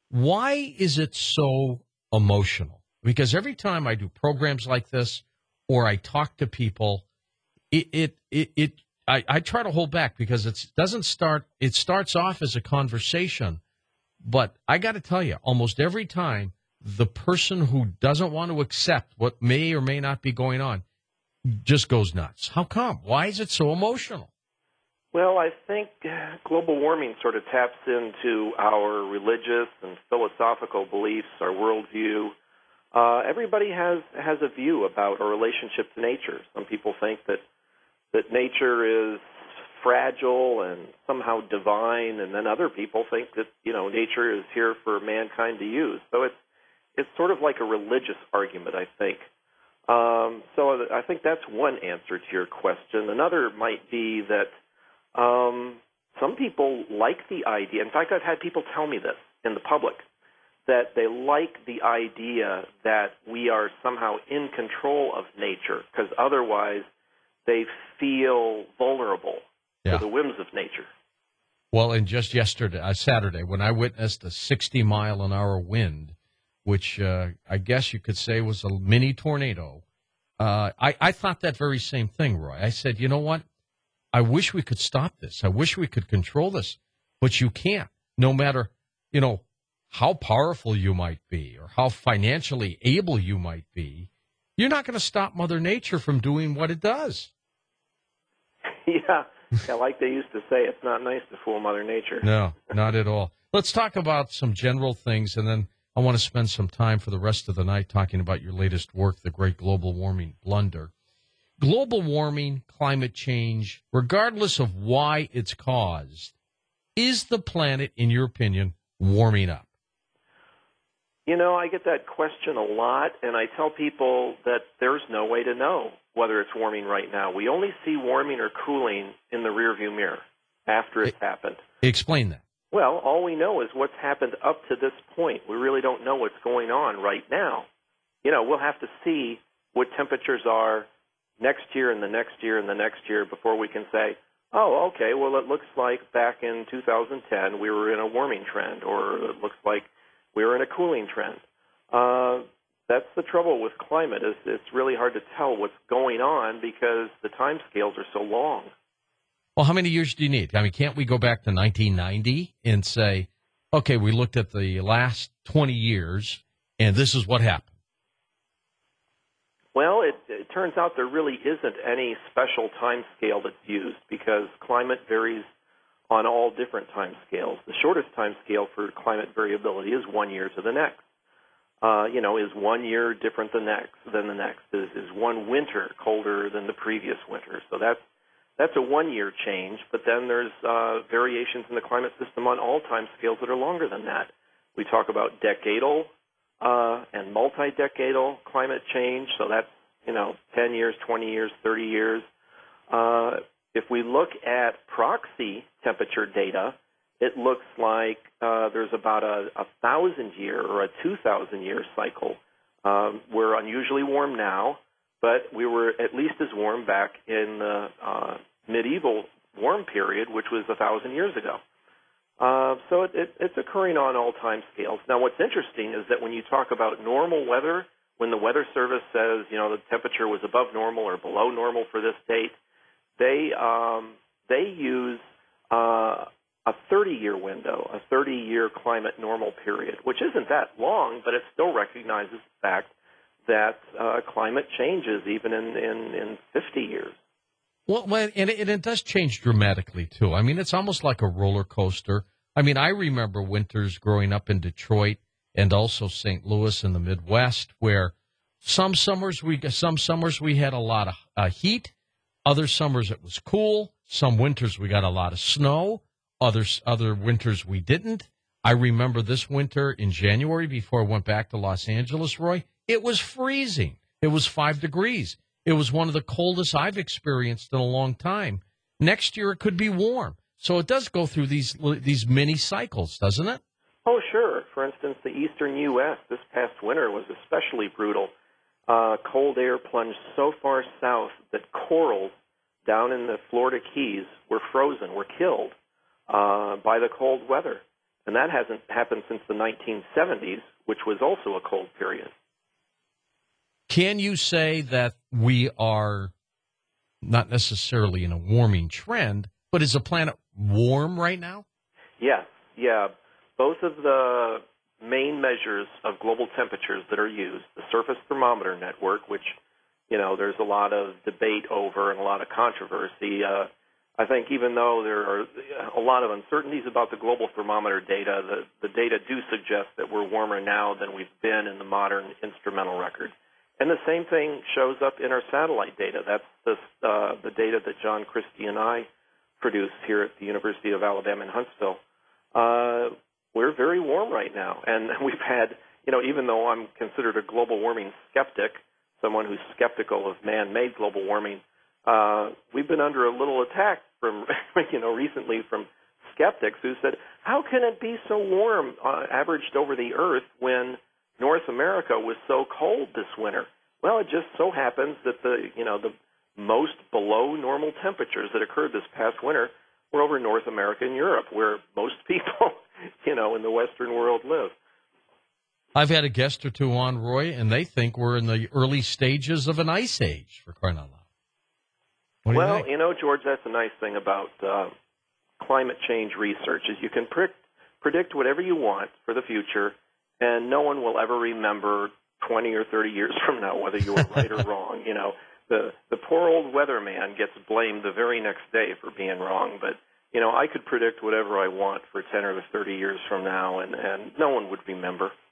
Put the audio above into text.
Why is it so emotional? Because every time I do programs like this or I talk to people, I try to hold back because it starts off as a conversation, but I got to tell you, almost every time the person who doesn't want to accept what may or may not be going on just goes nuts. How come? Why is it so emotional? Well, I think global warming sort of taps into our religious and philosophical beliefs, our worldview. Everybody has a view about our relationship to nature. Some people think that nature is fragile and somehow divine, and then other people think that nature is here for mankind to use. So it's sort of like a religious argument, I think. So I think that's one answer to your question. Another might be that some people like the idea. In fact, I've had people tell me this in the public, that they like the idea that we are somehow in control of nature, because otherwise they feel vulnerable to the whims of nature. Well, and just Saturday, when I witnessed a 60-mile-an-hour wind, which I guess you could say was a mini tornado, I thought that very same thing, Roy. I said, you know what? I wish we could stop this. I wish we could control this, but you can't. No matter, how powerful you might be or how financially able you might be, you're not going to stop Mother Nature from doing what it does. Yeah, like they used to say, it's not nice to fool Mother Nature. No, not at all. Let's talk about some general things, and then I want to spend some time for the rest of the night talking about your latest work, The Great Global Warming Blunder. Global warming, climate change, regardless of why it's caused, is the planet, in your opinion, warming up? I get that question a lot, and I tell people that there's no way to know whether it's warming right now. We only see warming or cooling in the rearview mirror after it's happened. Explain that. Well, all we know is what's happened up to this point. We really don't know what's going on right now. We'll have to see what temperatures are next year and the next year and the next year before we can say, oh, okay, well, it looks like back in 2010 we were in a warming trend, or it looks like we were in a cooling trend. That's the trouble with climate, is it's really hard to tell what's going on because the time scales are so long. Well, how many years do you need? I mean, can't we go back to 1990 and say, okay, we looked at the last 20 years, and this is what happened? Well, it turns out there really isn't any special time scale that's used because climate varies on all different time scales. The shortest time scale for climate variability is 1 year to the next. Is 1 year different than the next? Is one winter colder than the previous winter? So that's a 1 year change, but then there's variations in the climate system on all time scales that are longer than that. We talk about decadal and multi-decadal climate change, so that's 10 years, 20 years, 30 years. If we look at proxy temperature data, it looks like there's about a 1,000-year or a 2,000-year cycle. We're unusually warm now, but we were at least as warm back in the medieval warm period, which was 1,000 years ago. So it's occurring on all time scales. Now, what's interesting is that when you talk about normal weather, when the Weather Service says, the temperature was above normal or below normal for this date, they use a 30-year window, a 30-year climate normal period, which isn't that long, but it still recognizes the fact that climate changes even in 50 years. Well, and it does change dramatically, too. I mean, it's almost like a roller coaster. I mean, I remember winters growing up in Detroit and also St. Louis in the Midwest, where some summers we had a lot of heat, other summers it was cool, some winters we got a lot of snow, other winters we didn't. I remember this winter in January before I went back to Los Angeles, Roy, it was freezing. It was 5 degrees. It was one of the coldest I've experienced in a long time. Next year it could be warm. So it does go through these mini cycles, doesn't it? Oh, sure. For instance, the eastern U.S. this past winter was especially brutal. Cold air plunged so far south that corals down in the Florida Keys were frozen, were killed by the cold weather. And that hasn't happened since the 1970s, which was also a cold period. Can you say that we are not necessarily in a warming trend, but is the planet warm right now? Yes, yeah. Both of the main measures of global temperatures that are used, the surface thermometer network, which, there's a lot of debate over and a lot of controversy. I think even though there are a lot of uncertainties about the global thermometer data, the data do suggest that we're warmer now than we've been in the modern instrumental record. And the same thing shows up in our satellite data. That's the data that John Christie and I produce here at the University of Alabama in Huntsville. We're very warm right now. And we've had, even though I'm considered a global warming skeptic, someone who's skeptical of man-made global warming, we've been under a little attack from, recently from skeptics who said, how can it be so warm averaged over the Earth when North America was so cold this winter? Well, it just so happens that the most below normal temperatures that occurred this past winter were over North America and Europe, where most people, in the Western world live. I've had a guest or two on, Roy, and they think we're in the early stages of an ice age, for crying out loud. What do you think? George, that's a nice thing about climate change research is you can predict whatever you want for the future, and no one will ever remember 20 or 30 years from now whether you were right or wrong. The poor old weatherman gets blamed the very next day for being wrong, but I could predict whatever I want for 10 or 30 years from now, and no one would remember.